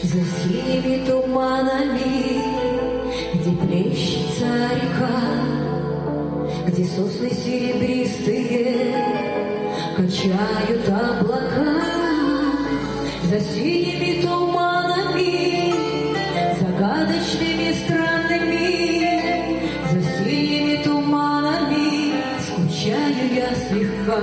За синими туманами, где плещется река, где сосны серебристые качают облака. За синими туманами, загадочными, странными, за синими туманами скучаю я слегка.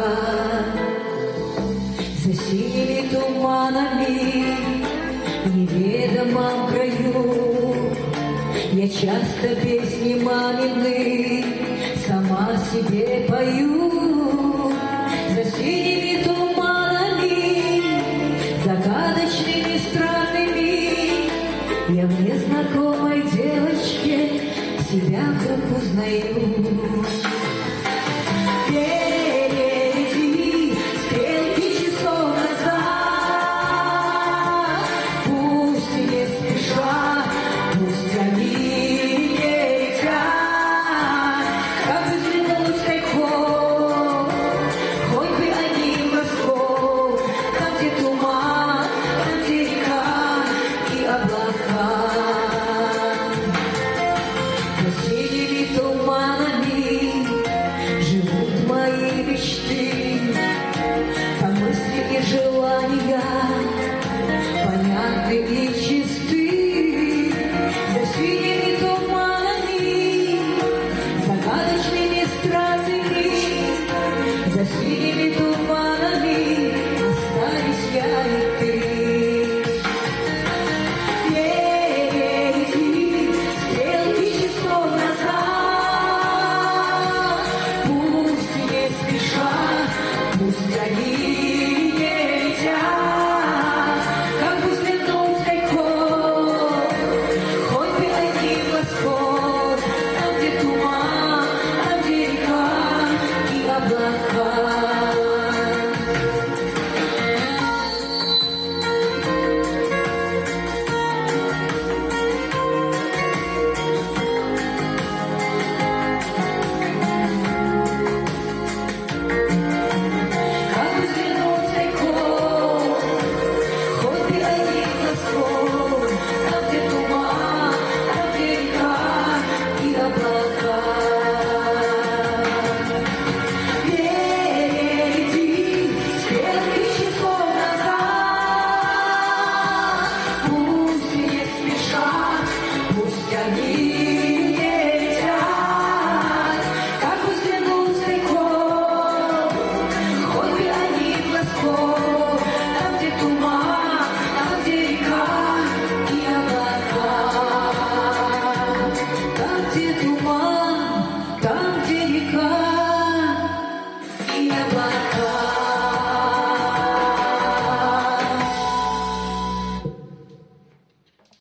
За синими туманами в неведомом краю я часто песни мамины сама себе пою. За синими туманами, загадочными, странными, я в незнакомой девочке себя вдруг узнаю. Синими туманами живут мои мечты, по мысли и желания понятны и чисты.